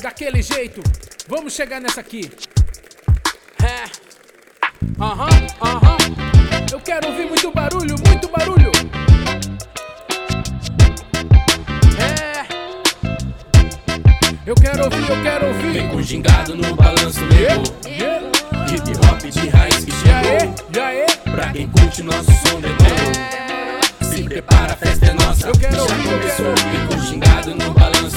daquele jeito. Vamos chegar nessa aqui. Eu quero ouvir muito barulho, muito barulho. Eu quero ouvir. Vem com gingado no balanço, nego. Hip hop de raiz que chegou. Pra quem curte nosso som, demorou. Se prepara, a festa é nossa. Eu quero já ouvir, começou. Vem com gingado no balanço,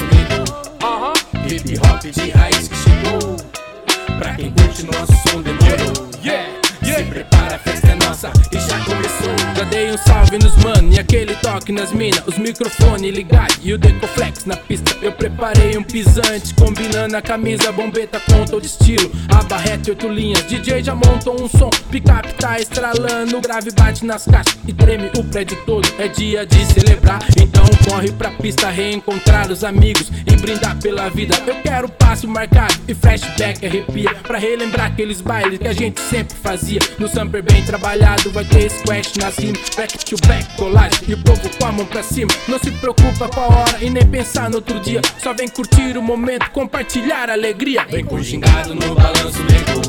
nego. Hip hop de raiz que chegou. Pra quem curte nosso som, demorou. Se prepara, a festa é nossa e já começou. Já dei um salve nos mano e aquele toque nas mina. Os microfones ligados e o decoflex na pista. Eu preparei um pisante, combinando a camisa bombeta com todo estilo. A barrete 8 linhas, DJ já montou um som. Picape tá estralando, o grave bate nas caixas e treme o prédio todo. É dia de celebrar, então corre pra pista reencontrar os amigos e brindar pela vida. Eu quero passo marcado e flashback arrepia, pra relembrar aqueles bailes que a gente sempre fazia. No samper bem trabalhado vai ter squash nas rimas, back to back, colagem e o povo com a mão pra cima. Não se preocupa com a hora e nem pensar no outro dia, só vem curtir o momento, compartilhar a alegria. Vem com gingado no balanço,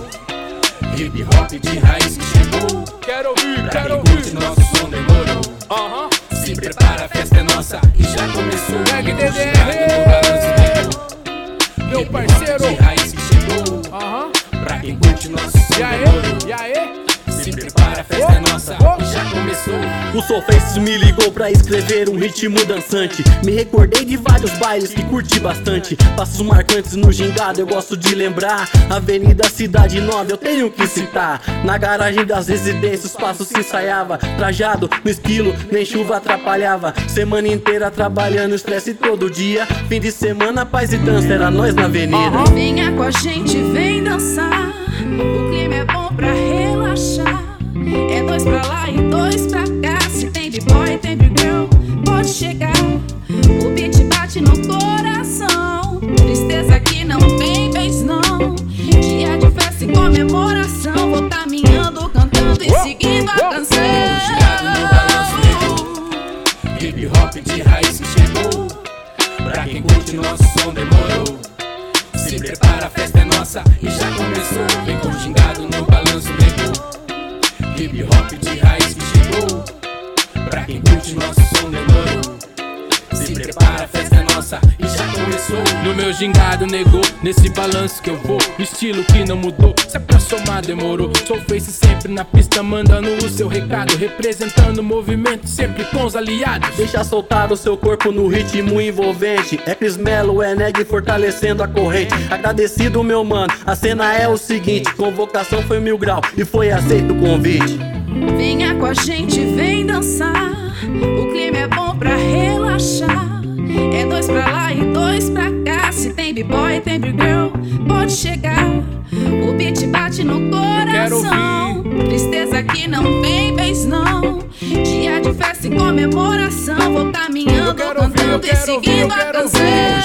nego. Hip hop de raiz que chegou. Quero ouvir, pra quem curte nosso som, demorou. Se prepara, a festa é nossa e já começou. Neg Vem com gingado no balanço, nego. meu Hip parceiro. hop de raiz que chegou. Pra quem curte nosso som, demorou. Se prepara, a festa é nossa e já começou. O Soulfaces me ligou pra escrever um ritmo dançante. Me recordei de vários bailes que curti bastante. Passos marcantes no gingado eu gosto de lembrar. Avenida Cidade Nova eu tenho que citar. Na garagem das residências os passos se ensaiava. Trajado no esquilo, nem chuva atrapalhava. Semana inteira trabalhando, estresse todo dia. Fim de semana, paz e dança, era nós na avenida. Venha com a gente, vem dançar. O clima é bom pra relaxar. É dois pra lá e dois pra cá. Se tem b-boy, tem b-girl, pode chegar. O beat bate no coração. Tristeza que não tem vez não. Dia de festa e comemoração. Vou caminhando, cantando e seguindo a canção. Hip hop de raiz que chegou. Pra quem curte nosso som, demorou. Se prepara, a festa é nossa e já começou. Vem com gingado no balanço, nego. Hip hop de raiz que chegou. Pra quem curte nosso som, demorou. Se prepara, a festa é nossa e já começou. No meu gingado negou, nesse balanço que eu vou. Estilo que não mudou, se é pra somar demorou. Soulface sempre na pista mandando o seu recado, representando o movimento sempre com os aliados. Deixa soltar o seu corpo no ritmo envolvente. É Chris Mello, é Neg fortalecendo a corrente. Agradecido meu mano, a cena é o seguinte. Convocação foi 1000 grau e foi aceito o convite. Venha com a gente, vem dançar. O clima é bom pra relaxar. É dois pra lá e dois pra cá. Se tem b-boy, tem b-girl, pode chegar. O beat bate no coração. Tristeza que não tem vez não. Dia de festa e comemoração. Vou caminhando, cantando e seguindo a canção.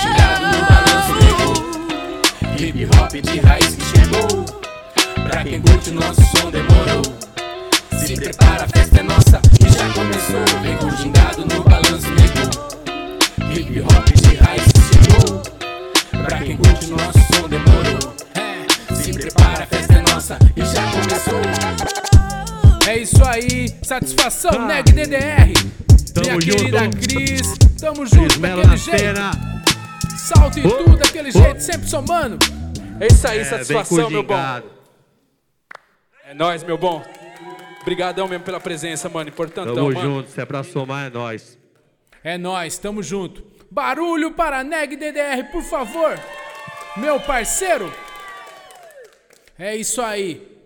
Hip hop de raiz que chegou. Pra quem curte nosso som, demorou. Se prepara, a festa é nossa e já começou. Vem com gingado no balanço, nego. Hip hop de raiz que chegou. Pra quem curte nosso som, demorou. Se prepara, a festa é nossa e já começou. É isso aí, satisfação, Neg DDR. Minha querida junto. Cris, tamo junto Chris Mello daquele na jeito. cena. Salto e tudo daquele jeito, sempre somando. É isso aí, Vem satisfação, com meu bom. gingado. É nóis, meu bom. Obrigadão mesmo pela presença, mano. Importantão, Tamo mano. junto, se é pra somar é nóis. É nóis, tamo junto. Barulho para Neg DDR, por favor. Meu parceiro. É isso aí.